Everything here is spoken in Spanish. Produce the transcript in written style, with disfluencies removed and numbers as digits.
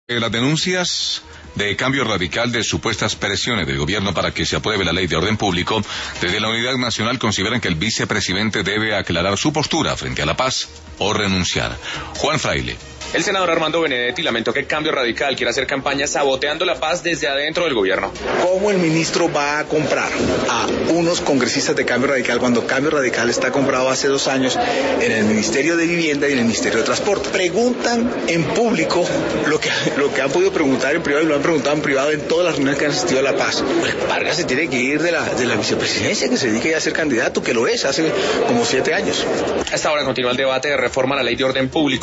Las denuncias de cambio radical de supuestas presiones del gobierno para que se apruebe la ley de orden público, desde la Unidad Nacional consideran que el vicepresidente debe aclarar su postura frente a la paz o renunciar. Juan Fraile. El senador Armando Benedetti lamentó que Cambio Radical quiera hacer campaña saboteando la paz desde adentro del gobierno. ¿Cómo el ministro va a comprar a unos congresistas de Cambio Radical cuando Cambio Radical está comprado hace 2 años en el Ministerio de Vivienda y en el Ministerio de Transporte? Preguntan en público lo que han podido preguntar en privado y lo han preguntado en privado en todas las reuniones que han asistido a La Paz. Pues Vargas se tiene que ir de la vicepresidencia, que se dedique ya a ser candidato, que lo es hace como 7 años. A esta hora continúa el debate de reforma a la ley de orden público.